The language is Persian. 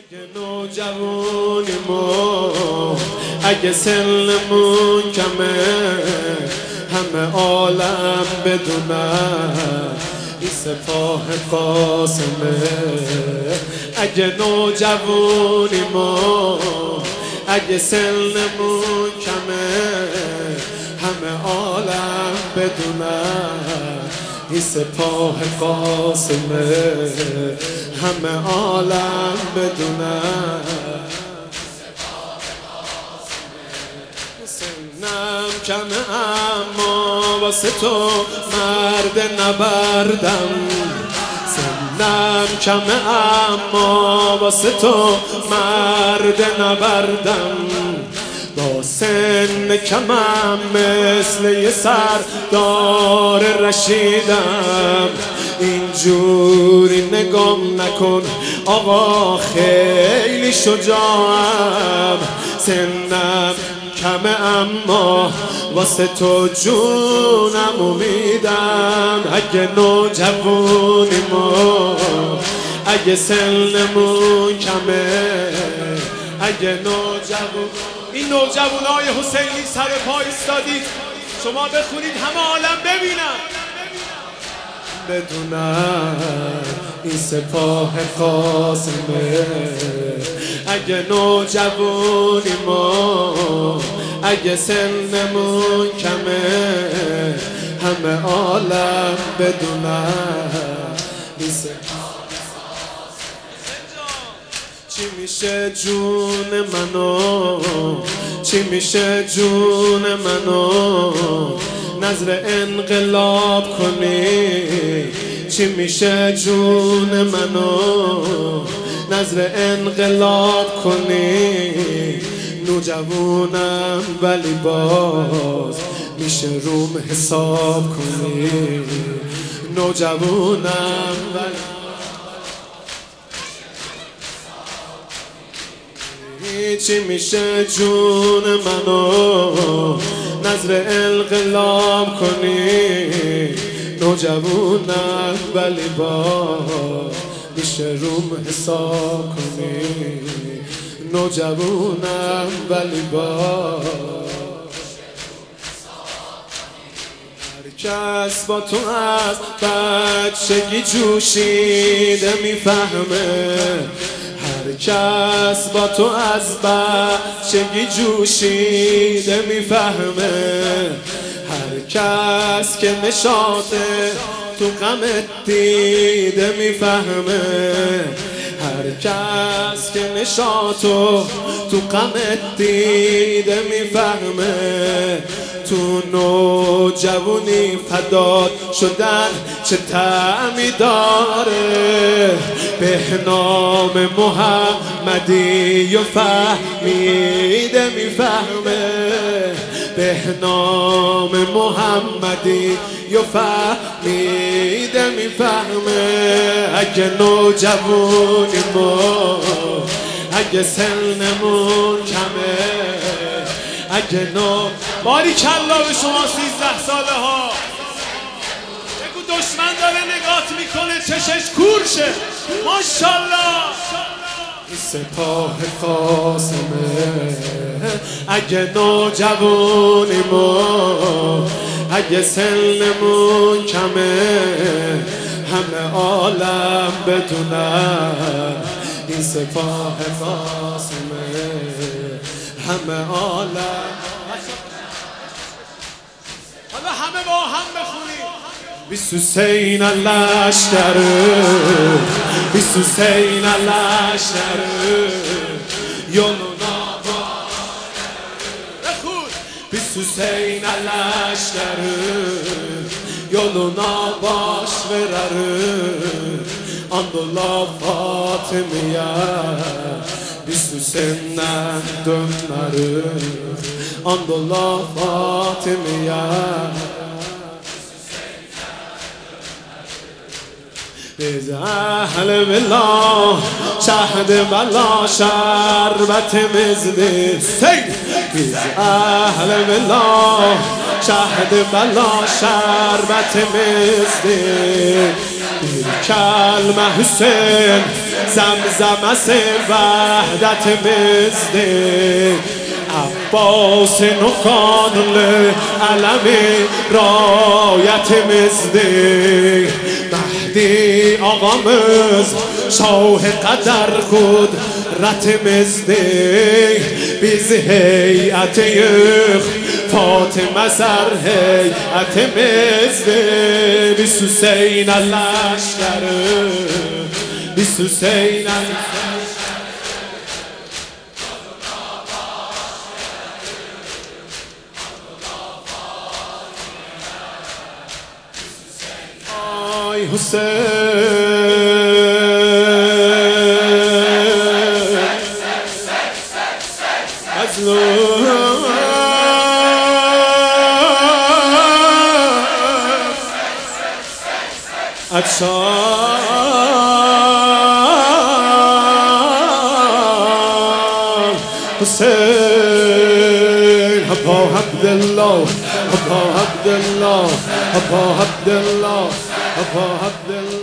اگه نوجوانیمون اگه سنمون کمه همه عالم بدونن این سپاه قاسمه. اگه نوجوانیمون اگه سنمون کمه همه عالم بدونن این سپاه قاسمه. همه عالم بدونن سنم کمه اما واسه تو مرد نبردم. سنم کمه اما واسه تو مرد نبردم. با سن کمم مثل یه سردار رشیدم. اینجوری نگام نکن آقا خیلی شجاعم. سنم کمه اما واسه تو جونم میدم. اگه نوجوانیمون اگه سنمون کمه اگه این نوجوانای حسینی سر پا ایستادید شما بخونید همه عالم ببینن بدونن این سپاه قاسمه. اگه نوجوانیمون اگه سنمون کمه همه عالم بدونن این سپاه. چی میشه جون منو چی میشه جون منو نظر انقلاب کنی. چی میشه جون منو نظر انقلاب کنی. نوجوانم ولی باز میشه روم حساب کنی. نوجوانم ولی چی میشه جون منو نظر انقلاب کنی. نوجوانم ولی باز میشه روم حساب کنی. نوجوانم ولی باز هر کس با تو از بچگی جوشیده میفهمه. هر کس با تو از بچگی جوشیده میفهمه. هر کس که نشاطه تو غمت دیده میفهمه. هر کس که نشاطو تو غمت دیده میفهمه. تو نوجوانی فدات شدن چه طعمی داره. به نام محمدی و فهمیده میفهمه. به نام محمدی و فهمیده میفهمه. اگه نوجوانیمون اگه سنمون کمه اگه باری کلا به شما 13 ساله ها بگو دشمن داره نگات میکنه چشش کورشه. ماشالله این سپاه قاسمه. اگه نوجوانیمون اگه سنمون کمه همه عالم بدونن این سپاه قاسمه. همه عالم حالا همه با هم بخونیم. بیست حسین لشکر بیست حسین لشکر یولونا بخون. بیست حسین لشکر یولونا باش برر اندولا فاطمیه. بیست حسین دنر اندولا فاطمیه. biz ehl billah şehd bela şerbetimizdir. Biz ehl billah şehd bela şerbetimizdir. Bir kelme Hüseyin zemzemesi vahdetimizdir. Abbas'ın o kanlı alemi rayetimizdir. Mehdi ağamız şah-ı kader kudretimizdir. Biz heyetiyiz Fatıma ser heyetimizdir. Biz Hüseyin leşkeri, biz Hüseyin ay Hüseyin mazlum akşam Hüseyin Abba Abdullah Abba Abdullah Abba Abdullah Abba Abdullah